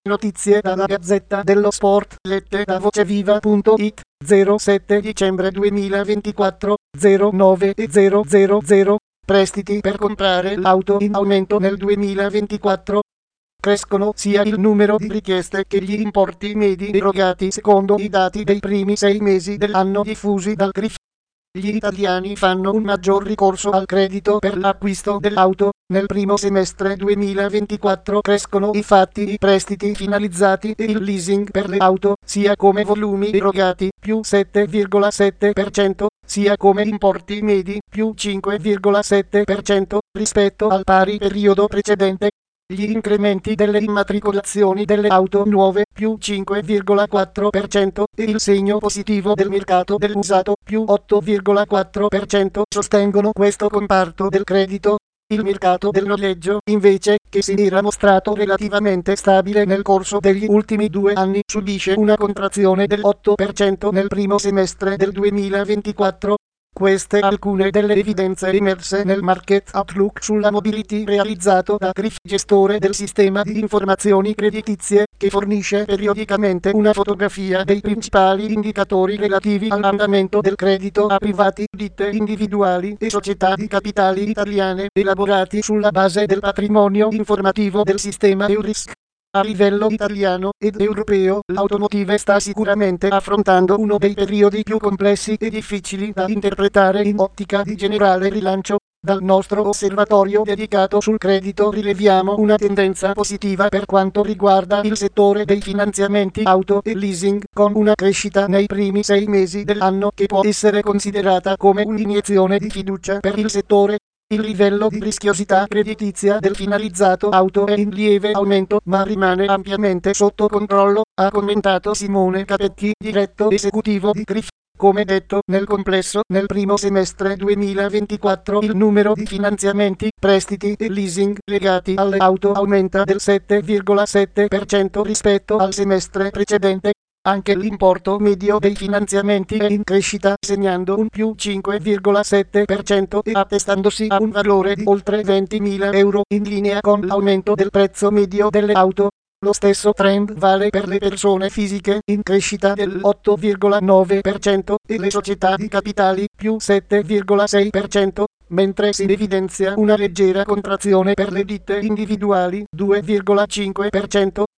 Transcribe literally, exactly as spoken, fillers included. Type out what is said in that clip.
Notizie dalla Gazzetta dello Sport, lette da voceviva punto it, zero sette dicembre duemilaventiquattro, zero nove e zero zero zero, prestiti per comprare l'auto in aumento nel duemilaventiquattro. Crescono sia il numero di richieste che gli importi medi erogati secondo i dati dei primi sei mesi dell'anno diffusi dal C R I F. Gli italiani fanno un maggior ricorso al credito per l'acquisto dell'auto. Nel primo semestre duemilaventiquattro crescono infatti i prestiti finalizzati e il leasing per le auto, sia come volumi erogati, più sette virgola sette per cento, sia come importi medi, più cinque virgola sette per cento, rispetto al pari periodo precedente. Gli incrementi delle immatricolazioni delle auto nuove, più cinque virgola quattro per cento, e il segno positivo del mercato dell'usato, più otto virgola quattro per cento, sostengono questo comparto del credito. Il mercato del noleggio, invece, che si era mostrato relativamente stabile nel corso degli ultimi due anni, subisce una contrazione del otto per cento nel primo semestre del duemilaventiquattro. Queste alcune delle evidenze emerse nel Market Outlook sulla Mobility realizzato da C R I F, gestore del sistema di informazioni creditizie, che fornisce periodicamente una fotografia dei principali indicatori relativi all'andamento del credito a privati, ditte individuali e società di capitali italiane, elaborati sulla base del patrimonio informativo del sistema Eurisk. A livello italiano ed europeo, l'automotive sta sicuramente affrontando uno dei periodi più complessi e difficili da interpretare in ottica di generale rilancio. Dal nostro osservatorio dedicato sul credito rileviamo una tendenza positiva per quanto riguarda il settore dei finanziamenti auto e leasing, con una crescita nei primi sei mesi dell'anno che può essere considerata come un'iniezione di fiducia per il settore. Il livello di rischiosità creditizia del finalizzato auto è in lieve aumento, ma rimane ampiamente sotto controllo, ha commentato Simone Capecchi, diretto esecutivo di C R I F. Come detto, nel complesso, nel primo semestre duemilaventiquattro il numero di finanziamenti, prestiti e leasing legati alle auto aumenta del sette virgola sette per cento rispetto al semestre precedente. Anche l'importo medio dei finanziamenti è in crescita, segnando un più cinque virgola sette per cento e attestandosi a un valore di oltre ventimila euro, in linea con l'aumento del prezzo medio delle auto. Lo stesso trend vale per le persone fisiche, in crescita dell'otto virgola nove per cento, e le società di capitali, più sette virgola sei per cento, mentre si evidenzia una leggera contrazione per le ditte individuali, due virgola cinque per cento.